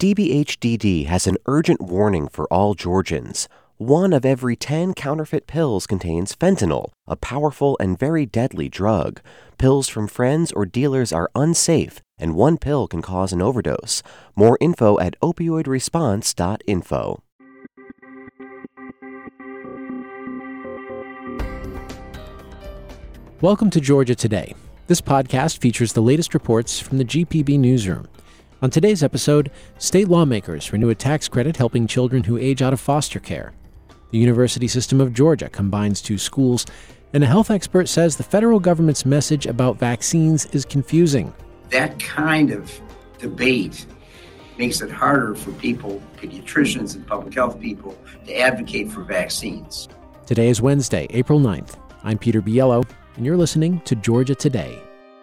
DBHDD has an urgent warning for all Georgians. 1 of every 10 counterfeit pills contains fentanyl, a powerful and very deadly drug. Pills from friends or dealers are unsafe, and 1 pill can cause an overdose. More info at opioidresponse.info. Welcome to Georgia Today. This podcast features the latest reports from the GPB newsroom. On today's episode, state lawmakers renew a tax credit helping children who age out of foster care. The University System of Georgia combines 2 schools, and a health expert says the federal government's message about vaccines is confusing. That kind of debate makes it harder for people, pediatricians and public health people, to advocate for vaccines. Today is Wednesday, April 9th. I'm Peter Biello, and you're listening to Georgia Today.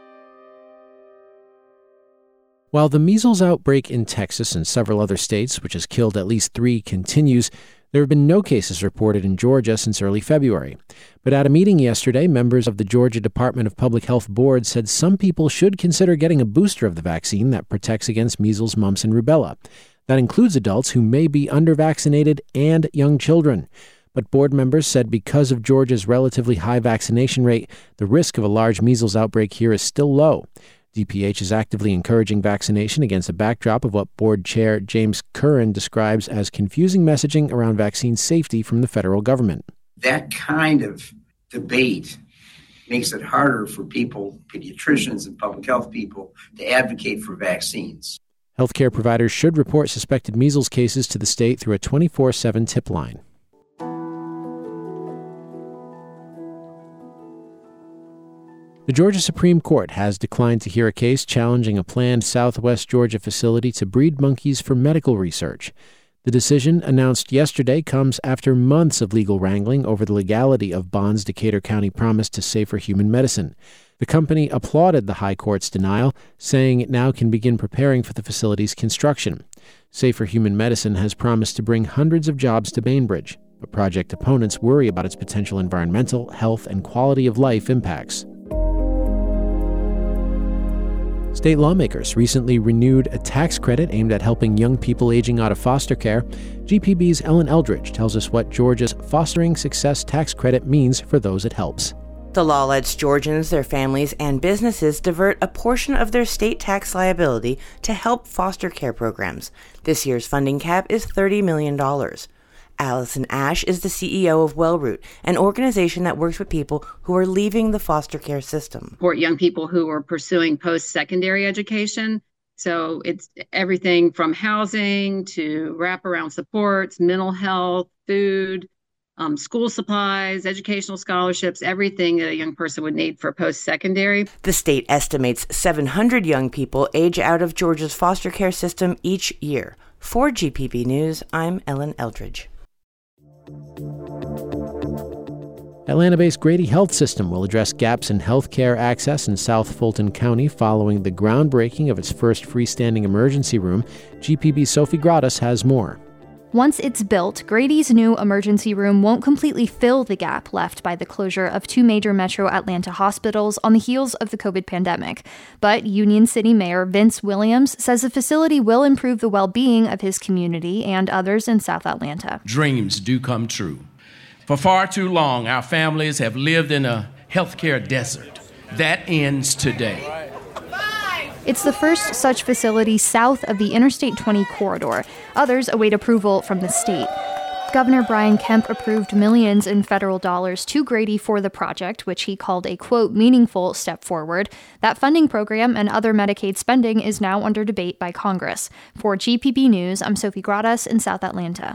While the measles outbreak in Texas and several other states, which has killed at least 3, continues, there have been no cases reported in Georgia since early February. But at a meeting yesterday, members of the Georgia Department of Public Health Board said some people should consider getting a booster of the vaccine that protects against measles, mumps, and rubella. That includes adults who may be undervaccinated and young children. But board members said because of Georgia's relatively high vaccination rate, the risk of a large measles outbreak here is still low. DPH is actively encouraging vaccination against a backdrop of what Board Chair James Curran describes as confusing messaging around vaccine safety from the federal government. That kind of debate makes it harder for people, pediatricians and public health people, to advocate for vaccines. Healthcare providers should report suspected measles cases to the state through a 24/7 tip line. The Georgia Supreme Court has declined to hear a case challenging a planned Southwest Georgia facility to breed monkeys for medical research. The decision, announced yesterday, comes after months of legal wrangling over the legality of Bond's Decatur County promise to safer human medicine. The company applauded the High Court's denial, saying it now can begin preparing for the facility's construction. Safer Human Medicine has promised to bring hundreds of jobs to Bainbridge, but project opponents worry about its potential environmental, health, and quality of life impacts. State lawmakers recently renewed a tax credit aimed at helping young people aging out of foster care. GPB's Ellen Eldridge tells us what Georgia's Fostering Success Tax Credit means for those it helps. The law lets Georgians, their families, and businesses divert a portion of their state tax liability to help foster care programs. This year's funding cap is $30 million. Allison Ash is the CEO of WellRoot, an organization that works with people who are leaving the foster care system. Support young people who are pursuing post-secondary education. So it's everything from housing to wraparound supports, mental health, food, school supplies, educational scholarships, everything that a young person would need for post-secondary. The state estimates 700 young people age out of Georgia's foster care system each year. For GPB News, I'm Ellen Eldridge. Atlanta-based Grady Health System will address gaps in healthcare access in South Fulton County following the groundbreaking of its first freestanding emergency room. GPB's Sophie Gradas has more. Once it's built, Grady's new emergency room won't completely fill the gap left by the closure of 2 major metro Atlanta hospitals on the heels of the COVID pandemic. But Union City Mayor Vince Williams says the facility will improve the well-being of his community and others in South Atlanta. Dreams do come true. For far too long, our families have lived in a healthcare desert. That ends today. It's the first such facility south of the Interstate 20 corridor. Others await approval from the state. Governor Brian Kemp approved millions in federal dollars to Grady for the project, which he called a, quote, meaningful step forward. That funding program and other Medicaid spending is now under debate by Congress. For GPB News, I'm Sophie Gradas in South Atlanta.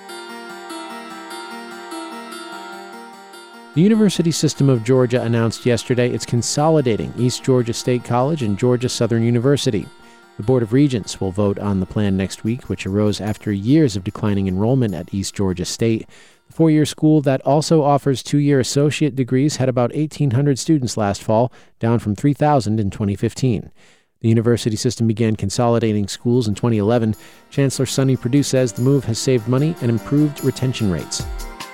The University System of Georgia announced yesterday it's consolidating East Georgia State College and Georgia Southern University. The Board of Regents will vote on the plan next week, which arose after years of declining enrollment at East Georgia State. The 4-year school that also offers 2-year associate degrees had about 1,800 students last fall, down from 3,000 in 2015. The university system began consolidating schools in 2011. Chancellor Sonny Perdue says the move has saved money and improved retention rates.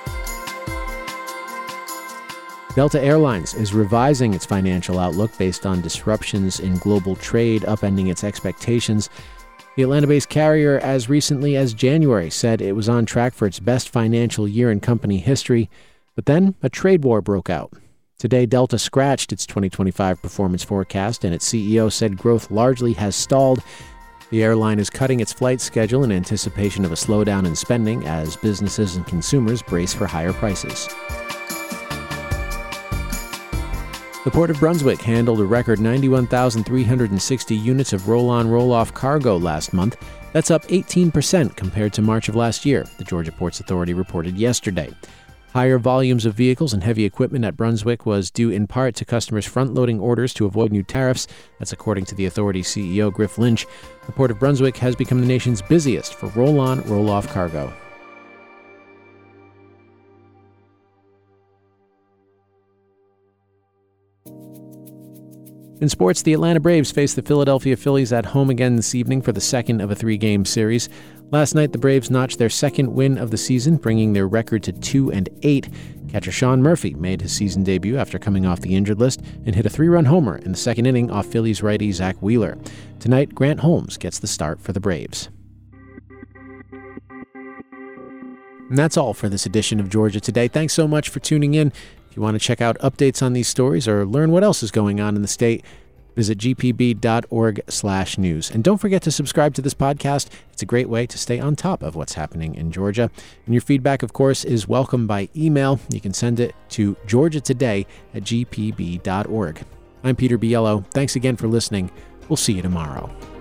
Delta Airlines is revising its financial outlook based on disruptions in global trade, upending its expectations. The Atlanta-based carrier, as recently as January, said it was on track for its best financial year in company history, but then a trade war broke out. Today, Delta scratched its 2025 performance forecast, and its CEO said growth largely has stalled. The airline is cutting its flight schedule in anticipation of a slowdown in spending as businesses and consumers brace for higher prices. The Port of Brunswick handled a record 91,360 units of roll-on, roll-off cargo last month. That's up 18% compared to March of last year, the Georgia Ports Authority reported yesterday. Higher volumes of vehicles and heavy equipment at Brunswick was due in part to customers front-loading orders to avoid new tariffs. That's according to the authority's CEO, Griff Lynch. The Port of Brunswick has become the nation's busiest for roll-on, roll-off cargo. In sports, the Atlanta Braves face the Philadelphia Phillies at home again this evening for the second of a three-game series. Last night, the Braves notched their second win of the season, bringing their record to 2-8. Catcher Sean Murphy made his season debut after coming off the injured list and hit a 3-run homer in the second inning off Phillies righty Zach Wheeler. Tonight, Grant Holmes gets the start for the Braves. And that's all for this edition of Georgia Today. Thanks so much for tuning in. If you want to check out updates on these stories or learn what else is going on in the state, visit gpb.org/news. And don't forget to subscribe to this podcast. It's a great way to stay on top of what's happening in Georgia. And your feedback, of course, is welcome by email. You can send it to georgiatoday@gpb.org. I'm Peter Biello. Thanks again for listening. We'll see you tomorrow.